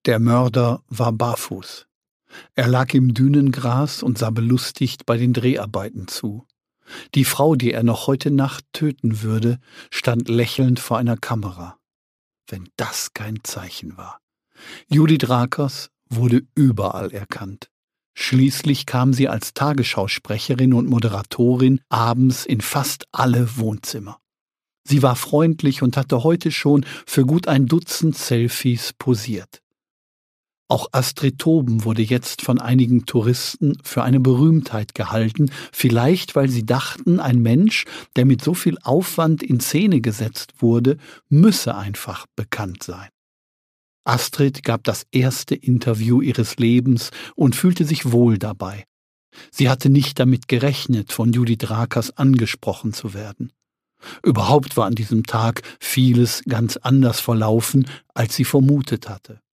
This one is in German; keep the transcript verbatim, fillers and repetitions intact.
Der Mörder war barfuß. Er lag im Dünengras und sah belustigt bei den Dreharbeiten zu. Die Frau, die er noch heute Nacht töten würde, stand lächelnd vor einer Kamera. Wenn das kein Zeichen war. Judith Rakers wurde überall erkannt. Schließlich kam sie als Tagesschausprecherin und Moderatorin abends in fast alle Wohnzimmer. Sie war freundlich und hatte heute schon für gut ein Dutzend Selfies posiert. Auch Astrid Toben wurde jetzt von einigen Touristen für eine Berühmtheit gehalten, vielleicht weil sie dachten, ein Mensch, der mit so viel Aufwand in Szene gesetzt wurde, müsse einfach bekannt sein. Astrid gab das erste Interview ihres Lebens und fühlte sich wohl dabei. Sie hatte nicht damit gerechnet, von Judith Rakers angesprochen zu werden. Überhaupt war an diesem Tag vieles ganz anders verlaufen, als sie vermutet hatte.